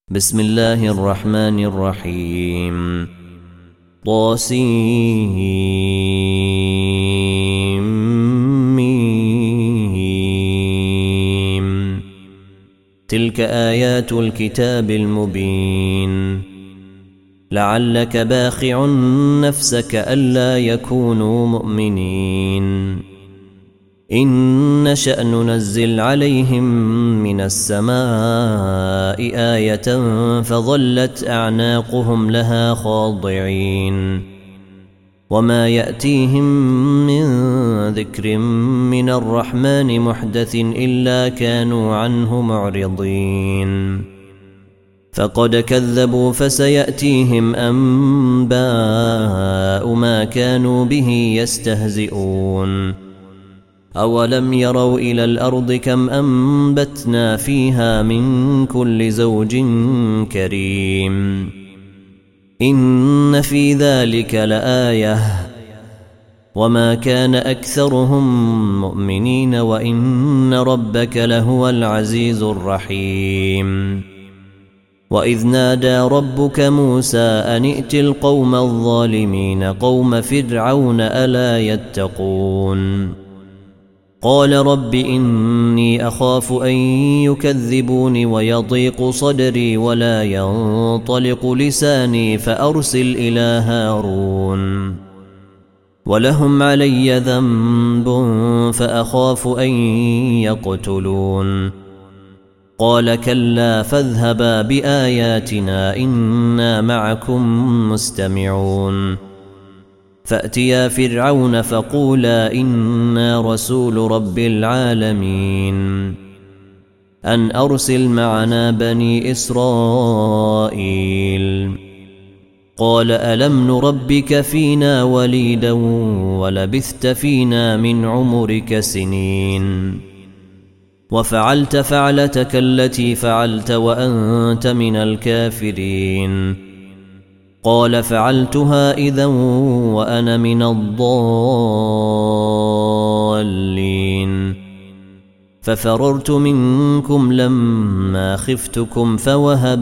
بسم الله الرحمن الرحيم طاسيم تلك آيات الكتاب المبين لعلك باخع نفسك ألا يكونوا مؤمنين إن نشأ ننزل عليهم من السماء آية فظلت أعناقهم لها خاضعين وما يأتيهم من ذكر من الرحمن محدث إلا كانوا عنه معرضين فقد كذبوا فسيأتيهم أنباء ما كانوا به يستهزئون أولم يروا إلى الأرض كم أنبتنا فيها من كل زوج كريم إن في ذلك لآية وما كان أكثرهم مؤمنين وإن ربك لهو العزيز الرحيم وإذ نادى ربك موسى أن ائت القوم الظالمين قوم فرعون ألا يتقون قال رب إني أخاف أن يكذبون ويضيق صدري ولا ينطلق لساني فأرسل إلى هارون ولهم علي ذنب فأخاف أن يقتلون قال كلا فاذهبا بآياتنا إنا معكم مستمعون فأتيا فرعون فقولا إنا رسول رب العالمين أن أرسل معنا بني إسرائيل قال ألم نربك فينا وليدا ولبثت فينا من عمرك سنين وفعلت فعلتك التي فعلت وأنت من الكافرين قال فعلتها إذا وأنا من الضالين ففررت منكم لما خفتكم فوهب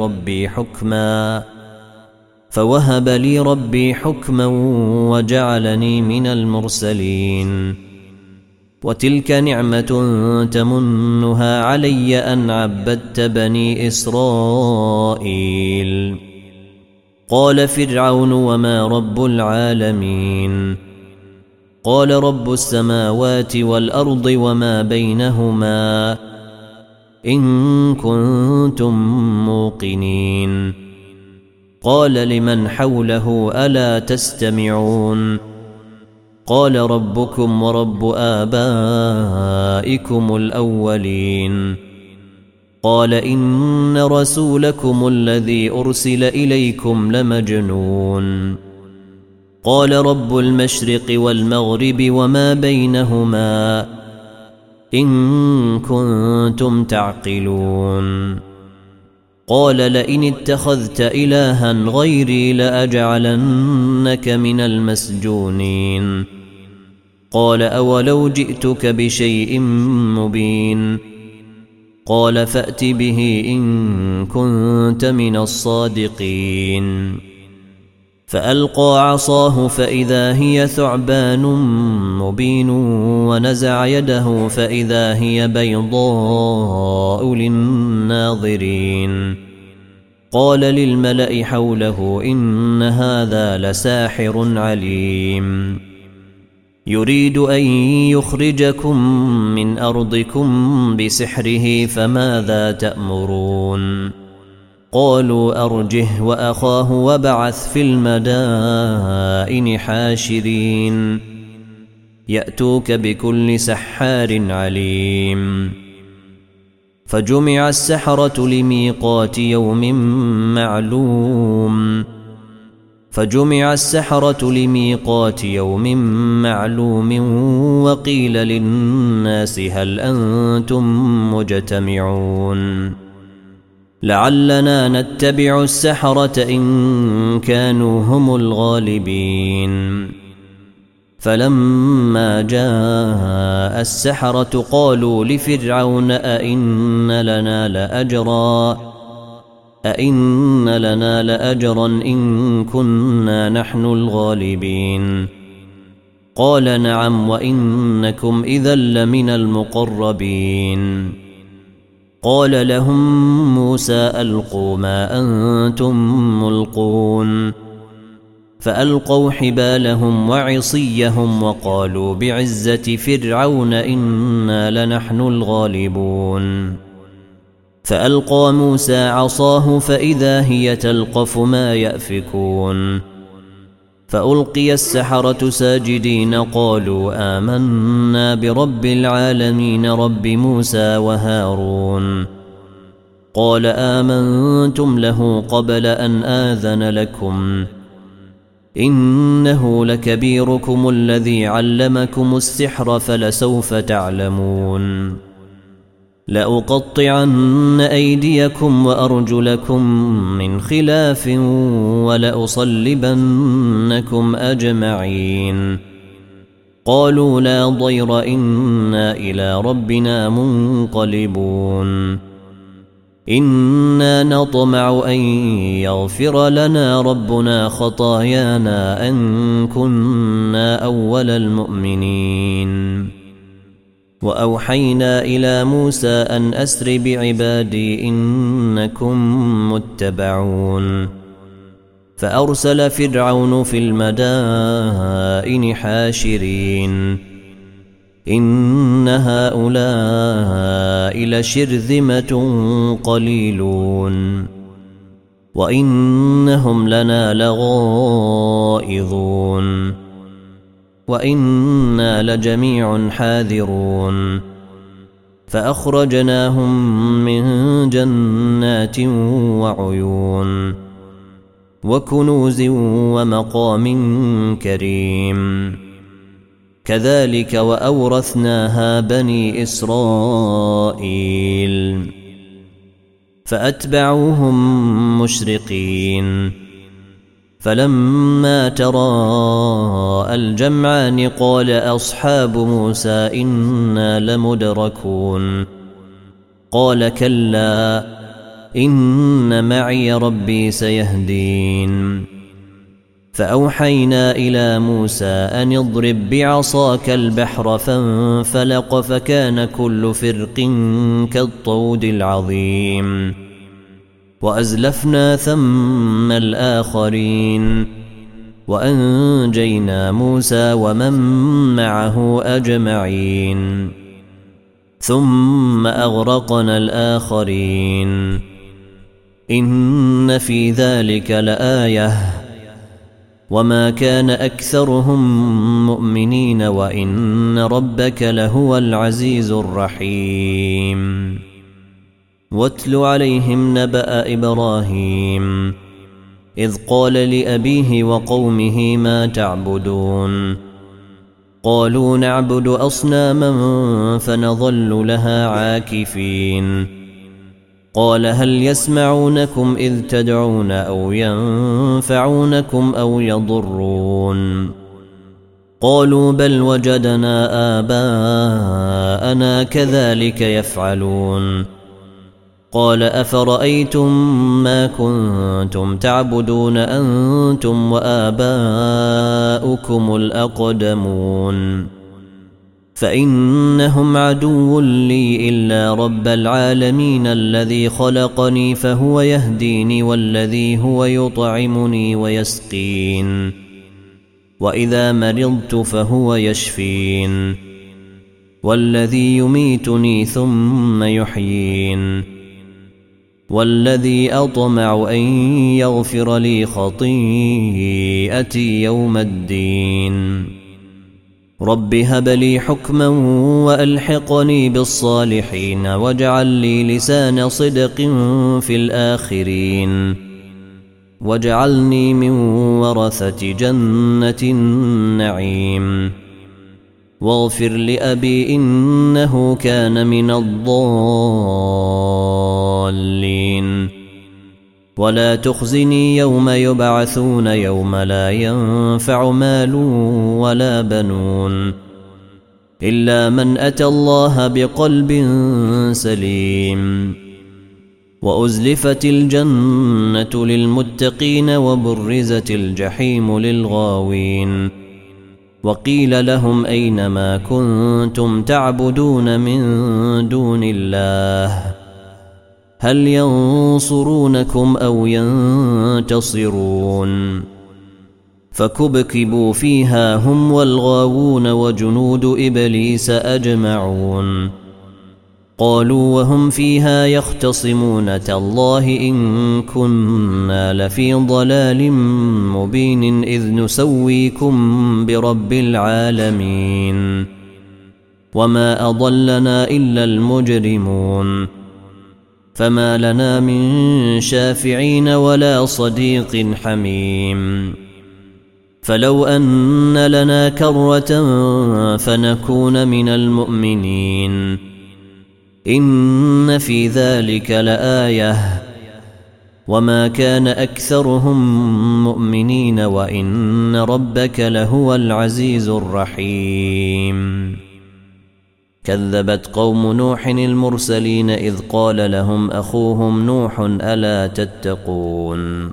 لي ربي حكما وجعلني من المرسلين وتلك نعمة تمنها علي أن عبدت بني إسرائيل قال فرعون وما رب العالمين قال رب السماوات والأرض وما بينهما إن كنتم موقنين قال لمن حوله ألا تستمعون قال ربكم ورب آبائكم الأولين قال إن رسولكم الذي أرسل إليكم لمجنون قال رب المشرق والمغرب وما بينهما إن كنتم تعقلون قال لئن اتخذت إلها غيري لأجعلنك من المسجونين قال أولو جئتك بشيء مبين قال فأت به إن كنت من الصادقين فألقى عصاه فإذا هي ثعبان مبين ونزع يده فإذا هي بيضاء للناظرين قال للملأ حوله إن هذا لساحر عليم يريد أن يخرجكم من أرضكم بسحره فماذا تأمرون قالوا أرجه وأخاه وابعث في المدائن حاشرين يأتوك بكل سحار عليم فجمع السحرة لميقات يوم معلوم وقيل للناس هل أنتم مجتمعون لعلنا نتبع السحرة إن كانوا هم الغالبين فلما جاء السحرة قالوا لفرعون أئن لنا لأجرا أئن لنا لأجرا إن كنا نحن الغالبين قال نعم وإنكم إذا لمن المقربين قال لهم موسى ألقوا ما أنتم ملقون فألقوا حبالهم وعصيهم وقالوا بعزة فرعون إنا لنحن الغالبون فألقى موسى عصاه فإذا هي تلقف ما يأفكون فألقي السحرة ساجدين قالوا آمنا برب العالمين رب موسى وهارون قال آمنتم له قبل أن آذن لكم إنه لكبيركم الذي علمكم السحر فلسوف تعلمون لأقطعن أيديكم وأرجلكم من خلاف ولأصلبنكم أجمعين قالوا لا ضير إنا إلى ربنا منقلبون إنا نطمع أن يغفر لنا ربنا خطايانا أن كنا أول المؤمنين وأوحينا إلى موسى أن أسر بعبادي إنكم متبعون فأرسل فرعون في المدائن حاشرين إن هؤلاء لشرذمة قليلون وإنهم لنا لغائظون وإنا لجميع حاذرون فأخرجناهم من جنات وعيون وكنوز ومقام كريم كذلك وأورثناها بني إسرائيل فأتبعوهم مشرقين فلما تراءى الجمعان قال أصحاب موسى إنا لمدركون قال كلا إن معي ربي سيهدين فأوحينا إلى موسى أن اضرب بعصاك البحر فانفلق فكان كل فرق كالطود العظيم وأزلفنا ثم الآخرين وأنجينا موسى ومن معه أجمعين ثم أغرقنا الآخرين إن في ذلك لآية وما كان أكثرهم مؤمنين وإن ربك لهو العزيز الرحيم واتل عليهم نبأ إبراهيم إذ قال لأبيه وقومه ما تعبدون قالوا نعبد أصناما فنظل لها عاكفين قال هل يسمعونكم إذ تدعون أو ينفعونكم أو يضرون قالوا بل وجدنا آباءنا كذلك يفعلون قال أفرأيتم ما كنتم تعبدون أنتم وآباؤكم الأقدمون فإنهم عدو لي إلا رب العالمين الذي خلقني فهو يهديني والذي هو يطعمني ويسقين وإذا مرضت فهو يشفين والذي يميتني ثم يحيين والذي أطمع أن يغفر لي خطيئتي يوم الدين رب هب لي حكما وألحقني بالصالحين واجعل لي لسان صدق في الآخرين واجعلني من ورثة جنة النعيم واغفر لأبي إنه كان من الضالين ولا تخزني يوم يبعثون يوم لا ينفع مال ولا بنون إلا من أتى الله بقلب سليم وأزلفت الجنة للمتقين وبرزت الجحيم للغاوين وقيل لهم أين ما كنتم تعبدون من دون الله هل ينصرونكم أو ينتصرون فكبكبوا فيها هم والغاوون وجنود إبليس أجمعون قالوا وهم فيها يختصمون تالله إن كنا لفي ضلال مبين إذ نسويكم برب العالمين وما أضلنا إلا المجرمون فما لنا من شافعين ولا صديق حميم فلو أن لنا كرة فنكون من المؤمنين إن في ذلك لآية وما كان أكثرهم مؤمنين وإن ربك لهو العزيز الرحيم كذبت قوم نوح المرسلين إذ قال لهم أخوهم نوح ألا تتقون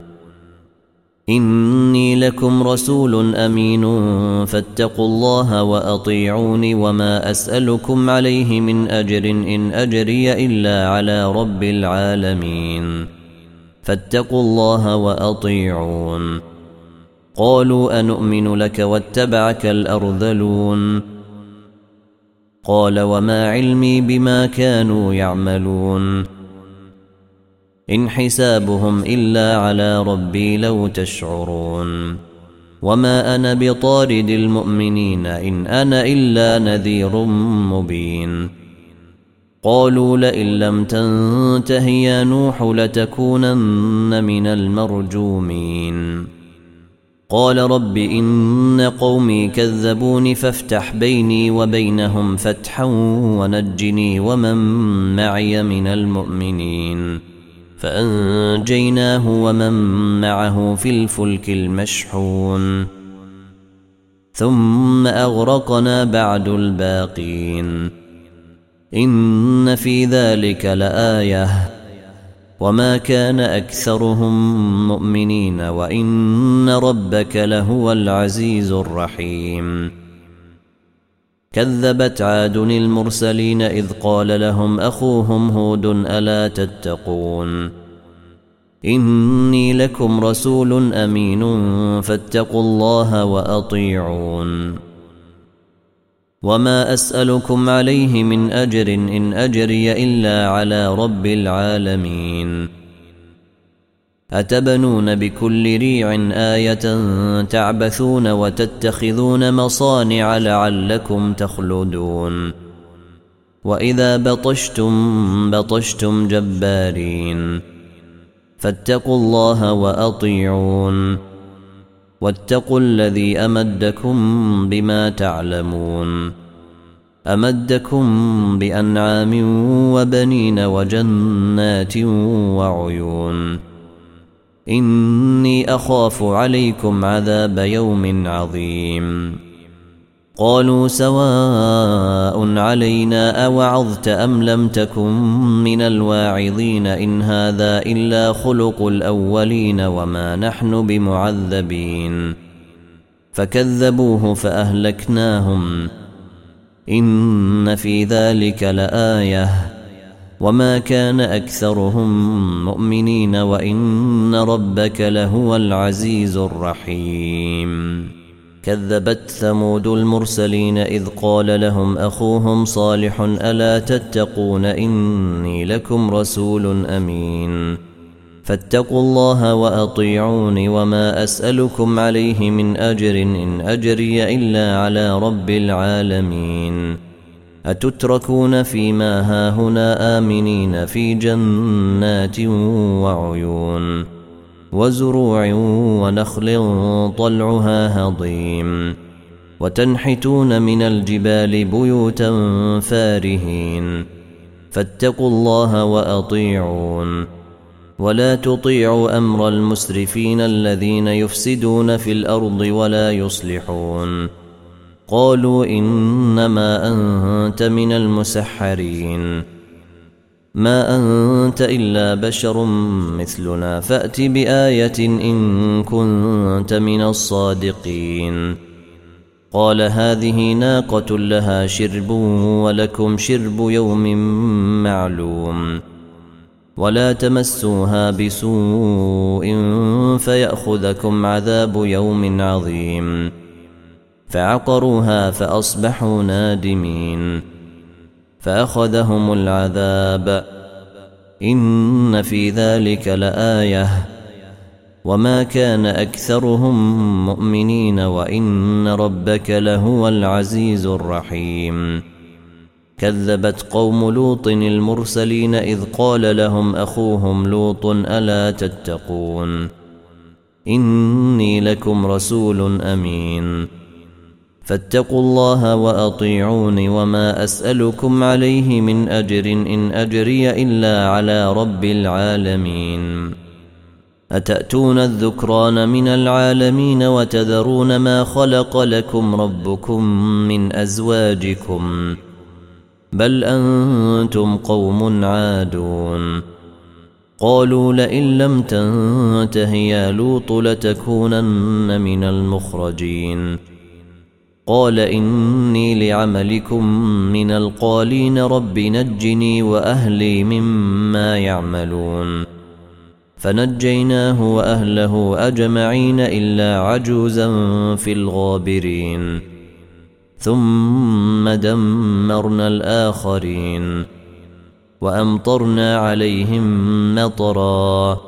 إني لكم رسول أمين فاتقوا الله وأطيعوني وما أسألكم عليه من أجر إن أجري إلا على رب العالمين فاتقوا الله وأطيعون قالوا أنؤمن لك واتبعك الأرذلون قال وما علمي بما كانوا يعملون إن حسابهم إلا على ربي لو تشعرون وما أنا بطارد المؤمنين إن أنا إلا نذير مبين قالوا لئن لم تنته يا نوح لتكونن من المرجومين قال رب إن قومي كذبوني فافتح بيني وبينهم فتحا ونجني ومن معي من المؤمنين فأنجيناه ومن معه في الفلك المشحون ثم أغرقنا بعد الباقين إن في ذلك لآية وما كان أكثرهم مؤمنين وإن ربك لهو العزيز الرحيم كذبت عاد المرسلين إذ قال لهم أخوهم هود ألا تتقون إني لكم رسول أمين فاتقوا الله وأطيعون وما أسألكم عليه من أجر إن أجري إلا على رب العالمين أتبنون بكل ريع آية تعبثون وتتخذون مصانع لعلكم تخلدون وإذا بطشتم جبارين فاتقوا الله وأطيعون واتقوا الذي أمدكم بما تعلمون أمدكم بأنعام وبنين وجنات وعيون إني أخاف عليكم عذاب يوم عظيم قالوا سواء علينا أوعظت أم لم تكن من الواعظين إن هذا إلا خلق الأولين وما نحن بمعذبين فكذبوه فأهلكناهم إن في ذلك لآية وما كان أكثرهم مؤمنين وإن ربك لهو العزيز الرحيم كذبت ثمود المرسلين إذ قال لهم أخوهم صالح ألا تتقون إني لكم رسول أمين فاتقوا الله وأطيعوني وما أسألكم عليه من أجر إن أجري إلا على رب العالمين أتتركون فيما هاهنا آمنين في جنات وعيون وزروع ونخل طلعها هضيم وتنحتون من الجبال بيوتا فارهين فاتقوا الله وأطيعون ولا تطيعوا أمر المسرفين الذين يفسدون في الأرض ولا يصلحون قالوا إنما أنت من المسحرين ما أنت إلا بشر مثلنا فأت بآية إن كنت من الصادقين. قال هذه ناقة لها شرب ولكم شرب يوم معلوم ولا تمسوها بسوء فيأخذكم عذاب يوم عظيم. فعقروها فأصبحوا نادمين فأخذهم العذاب إن في ذلك لآية وما كان أكثرهم مؤمنين وإن ربك لهو العزيز الرحيم. كذبت قوم لوط المرسلين إذ قال لهم أخوهم لوط ألا تتقون إني لكم رسول أمين فاتقوا الله وأطيعون وما أسألكم عليه من أجر إن أجري إلا على رب العالمين. أتأتون الذكران من العالمين وتذرون ما خلق لكم ربكم من أزواجكم بل أنتم قوم عادون. قالوا لئن لم تنته يا لوط لتكونن من المخرجين. قال إني لعملكم من القالين رب نجني وأهلي مما يعملون. فنجيناه وأهله أجمعين إلا عجوزا في الغابرين ثم دمرنا الآخرين وأمطرنا عليهم مطرا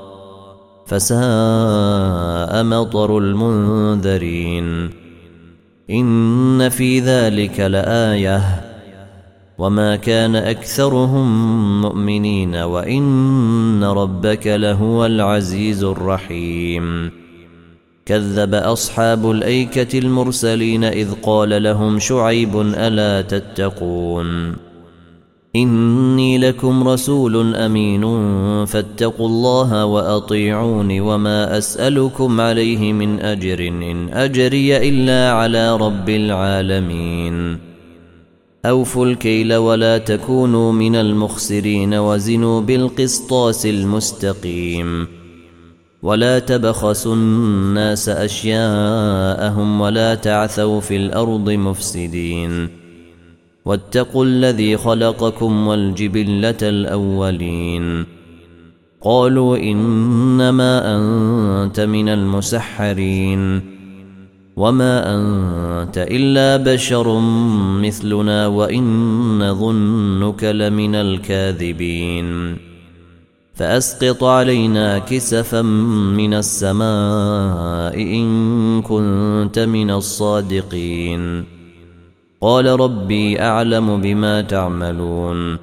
فساء مطر المنذرين. إن في ذلك لآية وما كان أكثرهم مؤمنين وإن ربك لهو العزيز الرحيم. كذب أصحاب الأيكة المرسلين إذ قال لهم شعيب ألا تتقون إني لكم رسول أمين فاتقوا الله وأطيعون وما أسألكم عليه من أجر إن أجري إلا على رب العالمين. أوفوا الكيل ولا تكونوا من المخسرين وزنوا بالقسطاس المستقيم ولا تبخسوا الناس أشياءهم ولا تعثوا في الأرض مفسدين. واتقوا الذي خلقكم والجبلة الأولين. قالوا إنما أنت من المسحرين وما أنت إلا بشر مثلنا وإن ظنك لمن الكاذبين. فأسقط علينا كسفا من السماء إن كنت من الصادقين. قال ربي أعلم بما تعملون.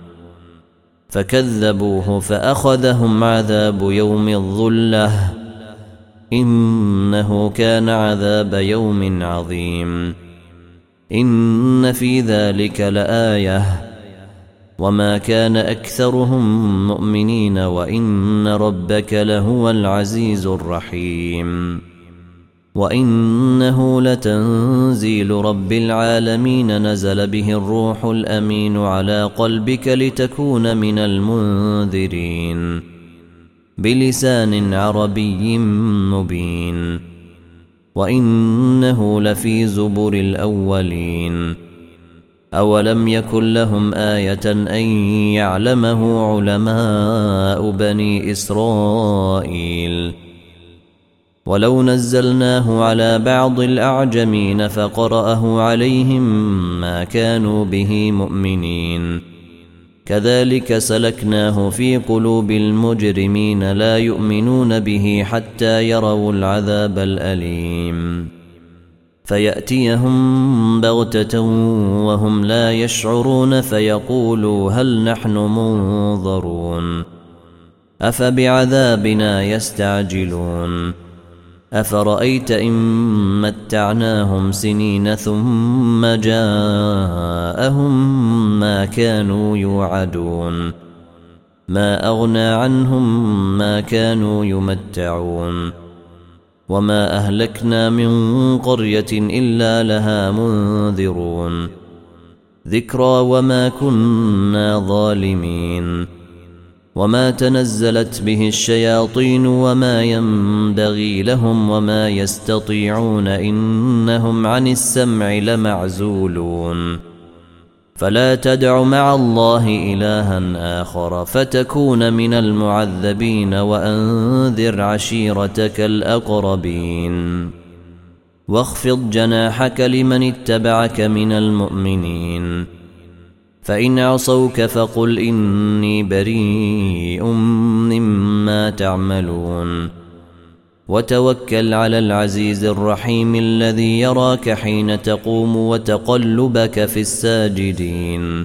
فكذبوه فأخذهم عذاب يوم الظلة إنه كان عذاب يوم عظيم. إن في ذلك لآية وما كان أكثرهم مؤمنين وإن ربك لهو العزيز الرحيم. وإنه لتنزيل رب العالمين نزل به الروح الأمين على قلبك لتكون من المنذرين بلسان عربي مبين. وإنه لفي زبر الأولين. أولم يكن لهم آية أن يعلمه علماء بني إسرائيل. ولو نزلناه على بعض الأعجمين فقرأه عليهم ما كانوا به مؤمنين. كذلك سلكناه في قلوب المجرمين لا يؤمنون به حتى يروا العذاب الأليم فيأتيهم بغتة وهم لا يشعرون فيقولوا هل نحن منظرون أفبعذابنا يستعجلون أفرأيت إن متعناهم سنين ثم جاءهم ما كانوا يوعدون ما أغنى عنهم ما كانوا يمتعون وما أهلكنا من قرية إلا لها منذرون ذكرى وما كنا ظالمين وما تنزلت به الشياطين وما ينبغي لهم وما يستطيعون إنهم عن السمع لمعزولون فلا تدع مع الله إلها آخر فتكون من المعذبين وأنذر عشيرتك الأقربين واخفض جناحك لمن اتبعك من المؤمنين فإن عصوك فقل إني بريء مما تعملون وتوكل على العزيز الرحيم الذي يراك حين تقوم وتقلبك في الساجدين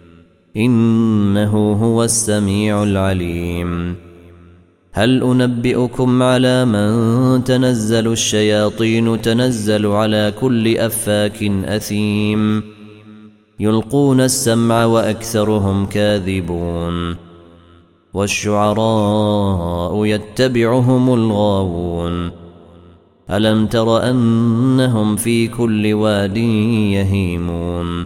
إنه هو السميع العليم هل أنبئكم على من تنزل الشياطين تنزل على كل أفاك أثيم يلقون السمع وأكثرهم كاذبون والشعراء يتبعهم الغاوون ألم تر أنهم في كل واد يهيمون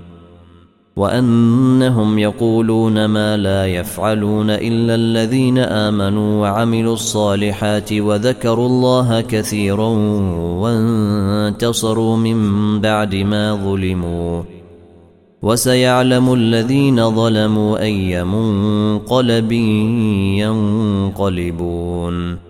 وأنهم يقولون ما لا يفعلون إلا الذين آمنوا وعملوا الصالحات وذكروا الله كثيرا وانتصروا من بعد ما ظلموا وسيعلم الذين ظلموا أي منقلب ينقلبون